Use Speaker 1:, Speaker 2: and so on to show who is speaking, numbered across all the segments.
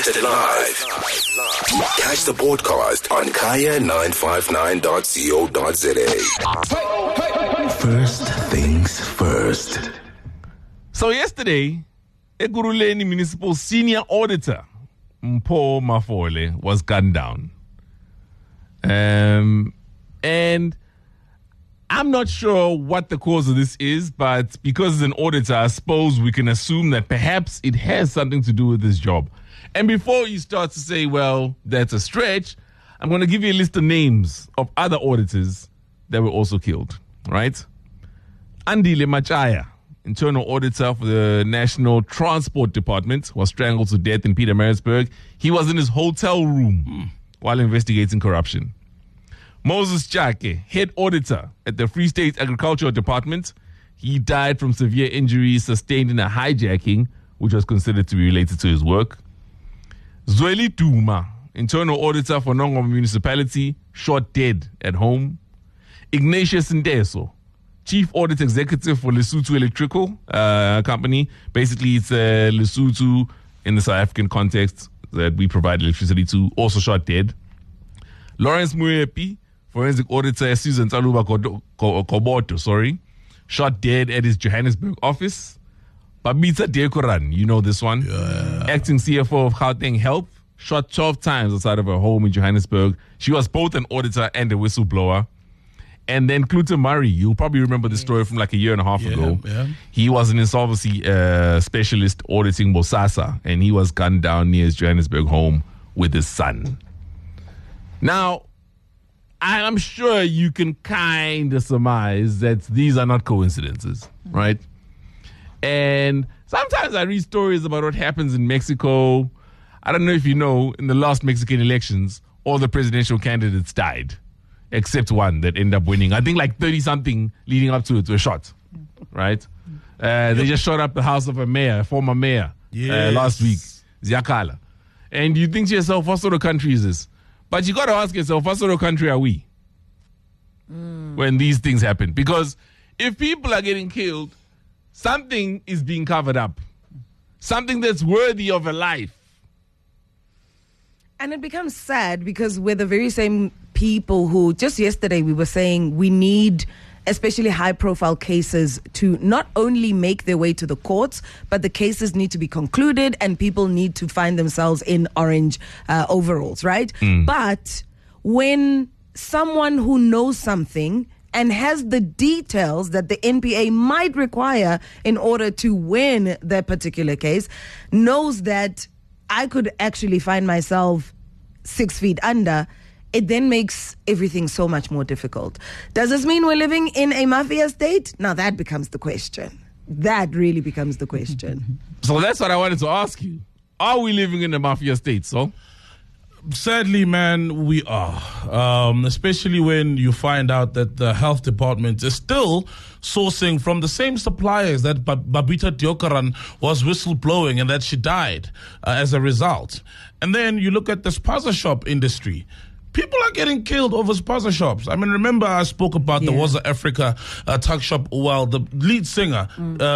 Speaker 1: Broadcasted live. Catch the podcast on kaya959.co.za. First things first.
Speaker 2: So yesterday, Ekurhuleni Municipal Senior Auditor Mpho Mafole was gunned down. And I'm not sure what the cause of this is, but because it's an auditor, I suppose we can assume that perhaps it has something to do with this job. And before you start to say, well, that's a stretch, I'm going to give you a list of names of other auditors that were also killed, right? Andile Machaya, internal auditor for the National Transport Department, was strangled to death in Pietermaritzburg. He was in his hotel room while investigating corruption. Moses Chake, head auditor at the Free State Agricultural Department, he died from severe injuries sustained in a hijacking, which was considered to be related to his work. Zweli Duma, internal auditor for Nongoma Municipality, shot dead at home. Ignatius Ndeso, chief audit executive for Lesotho Electrical Company. Basically, it's Lesotho in the South African context that we provide electricity to, also shot dead. Lawrence Muepi, forensic auditor at Susan Taluba Koboto, shot dead at his Johannesburg office. Babita Dekoran, you know this one. Yeah. Acting CFO of Gauteng Health, shot 12 times outside of her home in Johannesburg. She was both an auditor and a whistleblower. And then Clute Murray, you'll probably remember the story from like a year and a half ago. Yeah. He was an insolvency specialist auditing Bosasa, and he was gunned down near his Johannesburg home with his son. Now, I'm sure you can kind of surmise that these are not coincidences, right? And sometimes I read stories about what happens in Mexico. I don't know if you know, in the last Mexican elections, all the presidential candidates died, except one that ended up winning. I think like 30-something leading up to it were shot, right? They just shot up the house of a former mayor, last week, Ziakala. And you think to yourself, what sort of country is this? But you got to ask yourself, what sort of country are we when these things happen? Because if people are getting killed, something is being covered up. Something that's worthy of a life.
Speaker 3: And it becomes sad because we're the very same people who, just yesterday we were saying we need especially high-profile cases to not only make their way to the courts, but the cases need to be concluded and people need to find themselves in orange overalls, right? But when someone who knows something and has the details that the NPA might require in order to win that particular case, knows that I could actually find myself 6 feet under, it then makes everything so much more difficult. Does this mean we're living in a mafia state? Now that becomes the question. That really becomes the question.
Speaker 2: So that's what I wanted to ask you. Are we living in a mafia state, so?
Speaker 4: Sadly, man, we are. Especially when you find out that the health department is still sourcing from the same suppliers that Babita Deokaran was whistleblowing and that she died as a result. And then you look at the spaza shop industry. People are getting killed over spaza shops. I mean, remember I spoke about the Waza Africa tuck shop. Well, the lead singer,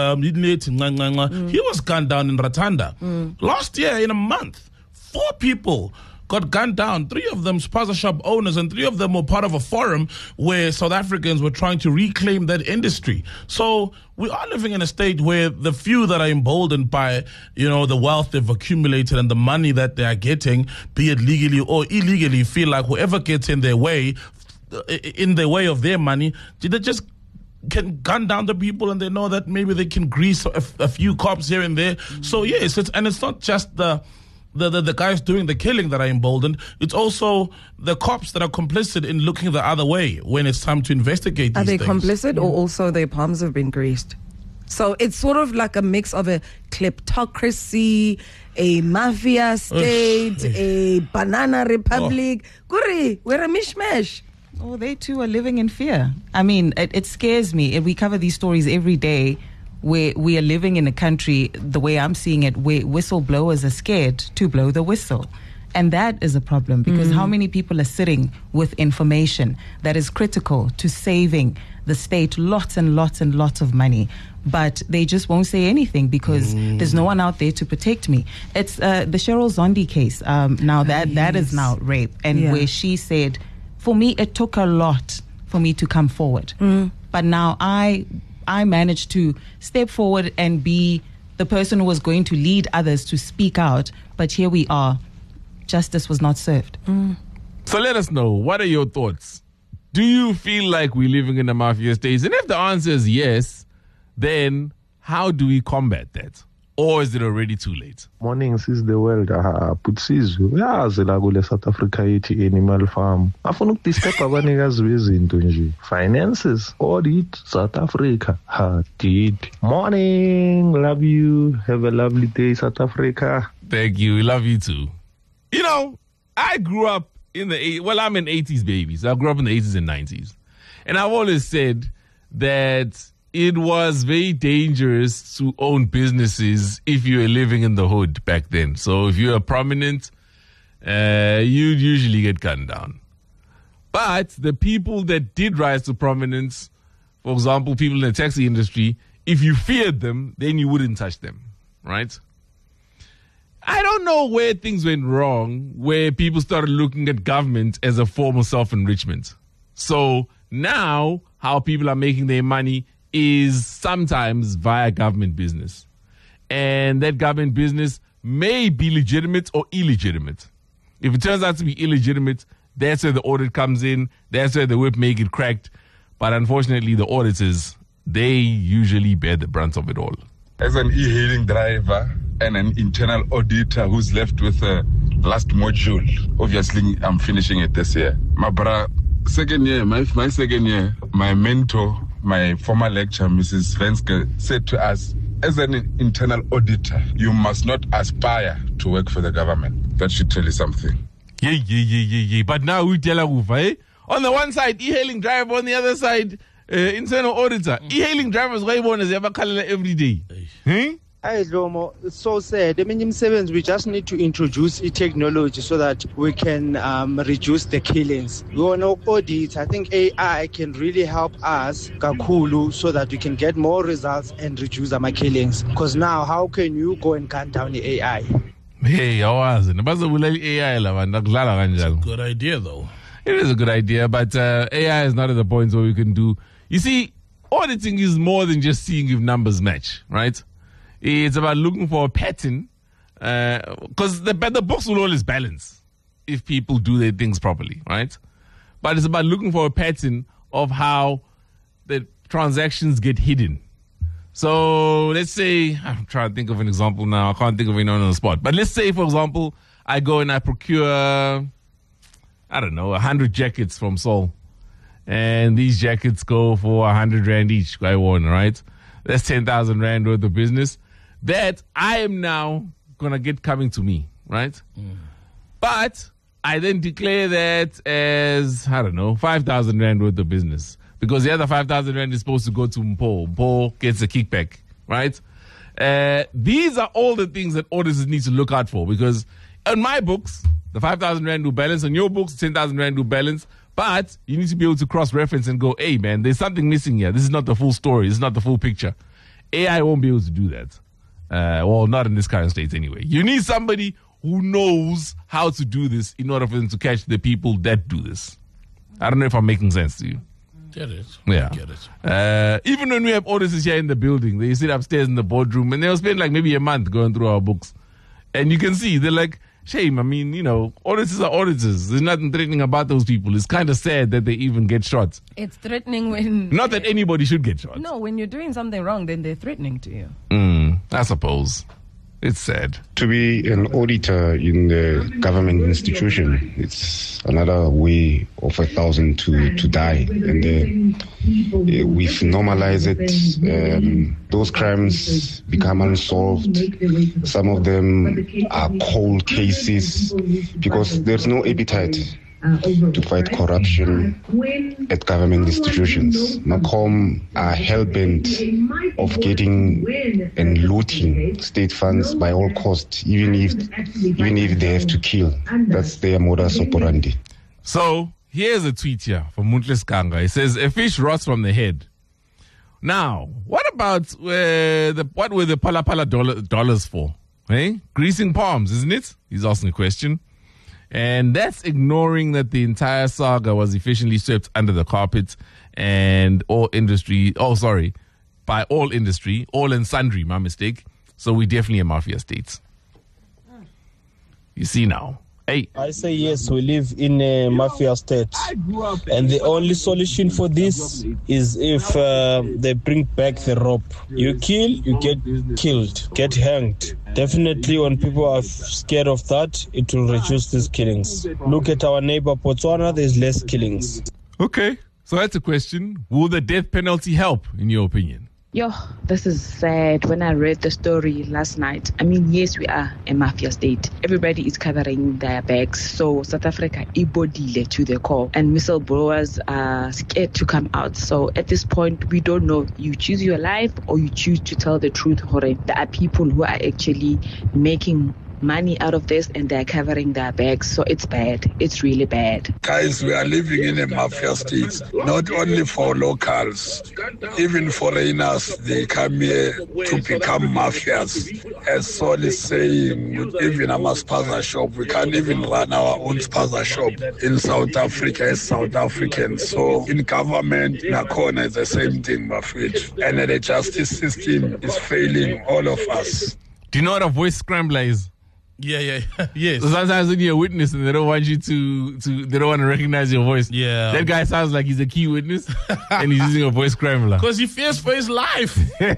Speaker 4: he was gunned down in Ratanda. Last year, in a month, 4 people got gunned down. 3 of them spaza shop owners, and 3 of them were part of a forum where South Africans were trying to reclaim that industry. So we are living in a state where the few that are emboldened by, the wealth they've accumulated and the money that they are getting, be it legally or illegally, feel like whoever gets in their way of their money, they just can gun down the people, and they know that maybe they can grease a few cops here and there. So yes, it's not just the guys doing the killing that are emboldened. It's also the cops that are complicit in looking the other way when it's time to investigate these things.
Speaker 3: Are they complicit or also their palms have been greased? So it's sort of like a mix of a kleptocracy, a mafia state, a banana republic. Kuri, we're a mishmash.
Speaker 5: Oh, they too are living in fear. I mean, it scares me. We cover these stories every day. Where we are living in a country, the way I'm seeing it, where whistleblowers are scared to blow the whistle. And that is a problem because how many people are sitting with information that is critical to saving the state lots and lots and lots of money, but they just won't say anything because there's no one out there to protect me. It's the Cheryl Zondi case. Now that is now rape, and where she said, for me, it took a lot for me to come forward, but now I managed to step forward and be the person who was going to lead others to speak out. But here we are. Justice was not served.
Speaker 2: So let us know, what are your thoughts? Do you feel like we're living in a mafia state? And if the answer is yes, then how do we combat that? Or is it already too late?
Speaker 6: Morning, sis the world. Putsizwe uyazi la kule South Africa yithi animal farm. Afuna ukudisturb abanikazi bezinto nje. Finances, audit, South Africa. Did. Morning, love you. Have a lovely day, South Africa.
Speaker 2: Thank you. We love you too. You know, I grew up in the I'm an 80s baby, so I grew up in the 80s and 90s. And I've always said that it was very dangerous to own businesses if you were living in the hood back then. So if you were prominent, you'd usually get gunned down. But the people that did rise to prominence, for example, people in the taxi industry, if you feared them, then you wouldn't touch them, right? I don't know where things went wrong, where people started looking at government as a form of self-enrichment. So now how people are making their money is sometimes via government business. And that government business may be legitimate or illegitimate. If it turns out to be illegitimate, that's where the audit comes in. That's where the whip may get cracked. But unfortunately, the auditors, they usually bear the brunt of it all.
Speaker 7: As an e-hailing driver and an internal auditor who's left with the last module, obviously I'm finishing it this year. My second year, my second year, my mentor, my former lecturer, Mrs. Svenske, said to us, as an internal auditor, you must not aspire to work for the government. That should tell you something.
Speaker 2: Yeah. But now we tell eh? On the one side, e-hailing driver, on the other side, internal auditor. E-hailing drivers, every day.
Speaker 8: Hi, Lomo. It's so sad. I mean, in Sevens, we just need to introduce technology so that we can reduce the killings. We want to audit. I think AI can really help us, Kakulu, so that we can get more results and reduce our killings. Because now, how can you go and cut down the AI?
Speaker 2: Hey, AI.
Speaker 4: Good idea, though.
Speaker 2: It is a good idea, but AI is not at the point where we can do. You see, auditing is more than just seeing if numbers match, right? It's about looking for a pattern, because the books will always balance if people do their things properly, right? But it's about looking for a pattern of how the transactions get hidden. So let's say, I'm trying to think of an example now. I can't think of anyone on the spot. But let's say, for example, I go and I procure, 100 jackets from Seoul. And these jackets go for 100 Rand each, right? That's 10,000 Rand worth of business that I am now going to get coming to me, right? But I then declare that as, 5,000 Rand worth of business. Because the other 5,000 Rand is supposed to go to Mpo. Mpo gets a kickback, right? These are all the things that auditors need to look out for. Because in my books, the 5,000 Rand will balance. On your books, 10,000 Rand will balance. But you need to be able to cross-reference and go, hey, man, there's something missing here. This is not the full story. This is not the full picture. AI won't be able to do that. Well, not in this current state anyway. You need somebody who knows how to do this in order for them to catch the people that do this. I don't know if I'm making sense to you.
Speaker 4: Get it.
Speaker 2: Yeah.
Speaker 4: Get it.
Speaker 2: Even when we have auditors here in the building, they sit upstairs in the boardroom and they'll spend like maybe a month going through our books. And you can see, they're like, shame. I mean, auditors are auditors. There's nothing threatening about those people. It's kind of sad that they even get shot.
Speaker 3: It's threatening when...
Speaker 2: Not that anybody should get shot.
Speaker 3: No, when you're doing something wrong, then they're threatening to you.
Speaker 2: I suppose. It's sad.
Speaker 9: To be an auditor in the government institution, it's another way of 1,000 to die. And we've normalized it. Those crimes become unsolved. Some of them are cold cases because there's no appetite to fight corruption at government institutions. Macom are hell-bent of getting and looting state funds by all costs, even if they have to kill. That's their modus operandi.
Speaker 2: So here's a tweet here from Muntles Kanga. It says, a fish rots from the head. Now, what about what were the Phala Phala dollars for? Hey? Greasing palms, isn't it? He's asking a question. And that's ignoring that the entire saga was efficiently swept under the carpet and by all industry, all and sundry, my mistake. So we're definitely a mafia state. You see now. Hey.
Speaker 10: I say yes, we live in a mafia state. And the only solution for this is if they bring back the rope. You kill, you get killed, get hanged. Definitely when people are scared of that, it will reduce these killings. Look at our neighbor Botswana, there's less killings.
Speaker 2: Okay, so that's a question. Will the death penalty help, in your opinion?
Speaker 11: Yo, this is sad. When I read the story last night, I mean, yes, we are a mafia state. Everybody is covering their backs. So South Africa ibodile to the core, and whistleblowers are scared to come out. So at this point, we don't know. You choose your life or you choose to tell the truth. There are people who are actually making money out of this and they're covering their backs. So it's bad. It's really bad.
Speaker 12: Guys, we are living in a mafia state, not only for locals, even foreigners, they come here to become mafias. As Sol is saying, even a spaza shop, we can't even run our own spaza shop in South Africa as South Africans. So in government, Nakona is the same thing, Mafit. And the justice system is failing all of us.
Speaker 2: Do you know what a voice scrambler is?
Speaker 4: Yeah, yes.
Speaker 2: So sometimes when you're a witness and they don't want you to they don't want to recognize your voice.
Speaker 4: Yeah.
Speaker 2: That guy sounds like he's a key witness and he's using a voice scrambler.
Speaker 4: Because he fears for his life.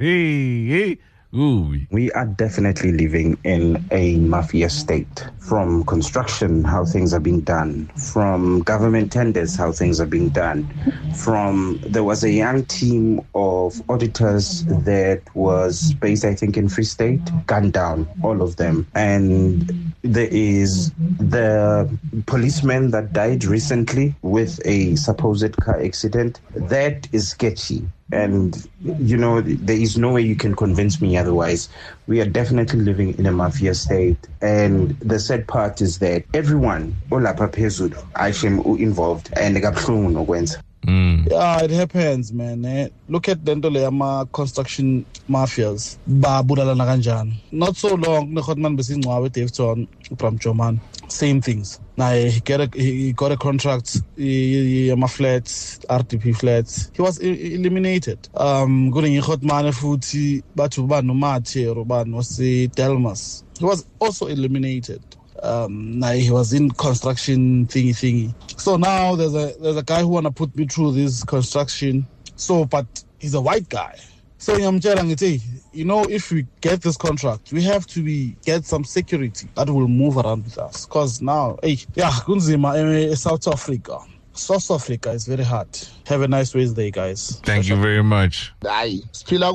Speaker 2: Hey. Ooh.
Speaker 13: We are definitely living in a mafia state. From construction, how things are being done. From government tenders, how things are being done. There was a young team of auditors that was based, I think, in Free State, gunned down, all of them. And there is the policeman that died recently with a supposed car accident. That is sketchy. And, there is no way you can convince me otherwise. We are definitely living in a mafia state. And the sad part is that everyone, olapha phezulu, ayishem involved, and ekabuhlungu nokwenza.
Speaker 10: Yeah, it happens, man. Look at the construction mafias. Babulalana kanjani. Not so long, Nehotman Besingwawe Davidson from Joman. Same things. Now he got a contract, my flats, RTP flats. He was eliminated. Going Hotman Futi, Batuban Nomate, Roban was Delmas. He was also eliminated. Now he was in construction thingy. So now there's a guy who wanna put me through this construction. So, but he's a white guy. So I'm telling you, if we get this contract, we have to get some security that will move around with us. Because now, Kunzima, South Africa. South Africa is very hard. Have a nice Wednesday, guys.
Speaker 2: Thank you very much.
Speaker 14: Siphila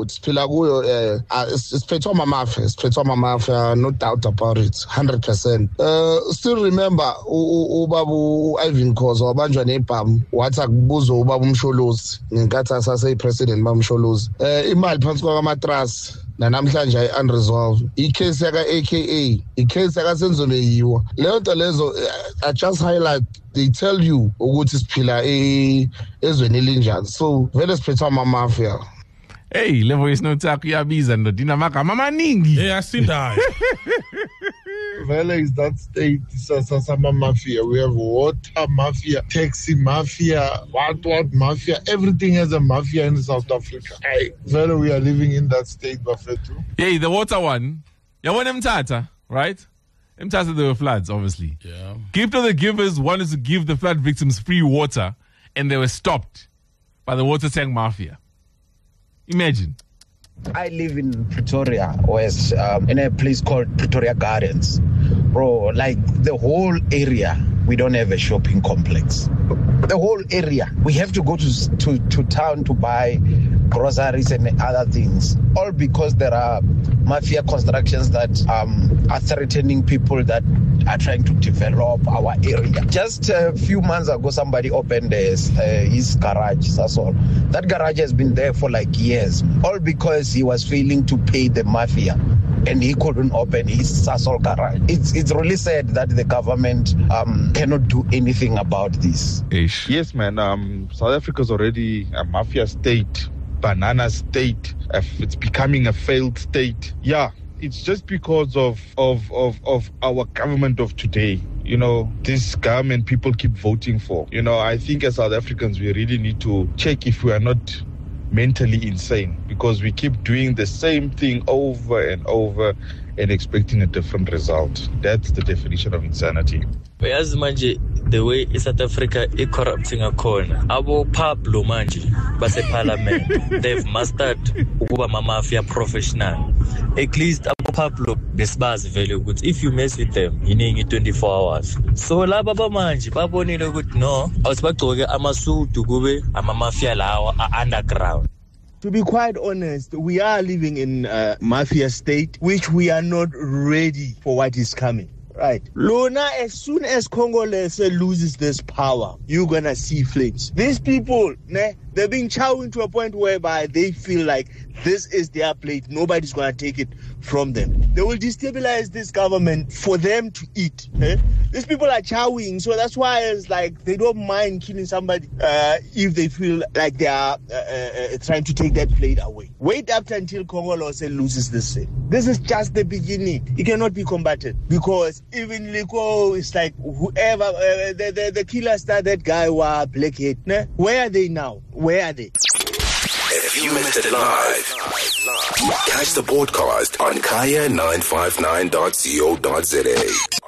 Speaker 14: kuyo, it's Petoma Mafia, no doubt about it, 100%. Still remember, ubabu Ivan Khoza wabanjwa nepam, wathi akubuza ubaba uMsholozi, ngenkathi asase president bamsholozi. Imali phansi kwamatrust. Namhlanje unresolved icase yaka AKA icase yaka Senzole yiwa leyo nto lezo I just highlight they tell you ukuthi siphila ezweni elinjani so vele siphethwa ama mafia.
Speaker 2: Hey, le voice note yakho iyabiza ndo dinamagama amaningi.
Speaker 4: Yeah, asindayo.
Speaker 15: Vele is that state sama mafia. We have water mafia, taxi mafia, what mafia. Everything has a mafia in South Africa. Hey, Vele, we are living in that state, Bafetu.
Speaker 2: Hey, the water one. You want Mthatha, right? Mthatha, there were floods, obviously.
Speaker 4: Yeah.
Speaker 2: Gift of the Givers wanted to give the flood victims free water, and they were stopped by the water tank mafia. Imagine.
Speaker 16: I live in Pretoria West, in a place called Pretoria Gardens. Bro, like the whole area, we don't have a shopping complex. The whole area. We have to go to town to buy groceries and other things. All because there are mafia constructions that are threatening people that are trying to develop our area. Just a few months ago, somebody opened his garage, that's all. That garage has been there for like years. All because he was failing to pay the mafia and he couldn't open his Sasol garage. It's really sad that the government cannot do anything about this.
Speaker 6: Yes, man. South Africa is already a mafia state.
Speaker 15: banana state. It's becoming a failed state. Yeah, it's just because of our government of today. You know, this government people keep voting for. You know, I think as South Africans, we really need to check if we are not mentally insane, because we keep doing the same thing over and over and expecting a different result. That's the definition of insanity.
Speaker 17: As manje, the way South Africa is corrupting a corner, abo Pablo manje, base parliament, they've mastered ukuba mafia professional. At least abo Pablo besbazi vele ukuthi if you mess with them, yiningi 24 hours. So laba manje babonile ukuthi no, awusibagcoke amasudu kube ama-mafia lawa underground.
Speaker 18: To be quite honest, we are living in a mafia state, which we are not ready for what is coming. Right. Lona, as soon as Congolese loses this power, you're gonna see flames. These people, they're being chowing to a point whereby they feel like this is their plate. Nobody's gonna take it from them. They will destabilize this government for them to eat. These people are chowing, so that's why it's like they don't mind killing somebody if they feel like they are trying to take that plate away. Wait up until Congolese loses this thing. This is just the beginning. It cannot be combated, because even Liko is like whoever the killer star, that guy was Blackhead. Where are they now? Where are they?
Speaker 1: If you missed it live, catch the podcast on kaya959.co.za.